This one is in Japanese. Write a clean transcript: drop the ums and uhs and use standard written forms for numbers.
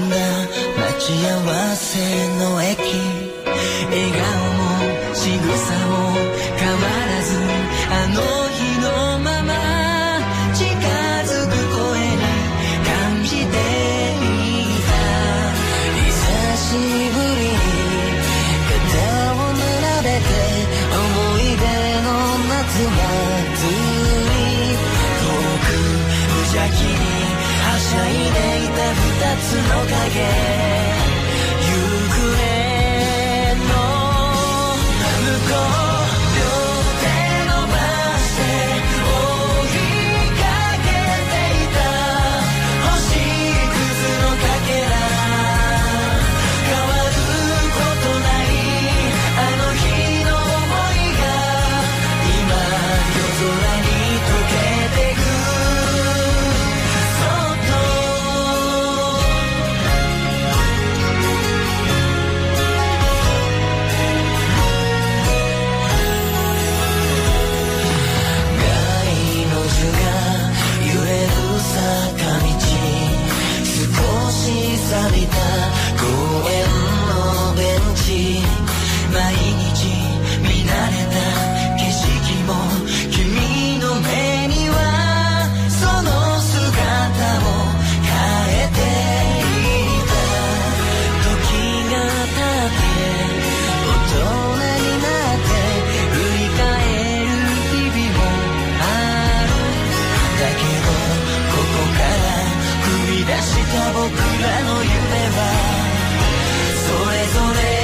んだ待ち合わせの駅、笑顔も仕草も変わらずあの日のまま、近づく声に感じていた。久しぶりに肩を並べて思い出の夏祭り、遠く無邪気にはしゃいでいた二つの影、行方の向こう両手伸ばして追いかけていた星屑のかけら、変わることないあの日の想いが今夜空に溶けてく、そっと街路樹が揺れる坂道、少し錆びた公園のベンチ、毎日見慣れた景色も君の目にはその姿を変えていた。時が経って大人になって振り返る日々もある。だけどここから踏み出した僕らの夢はそれぞれ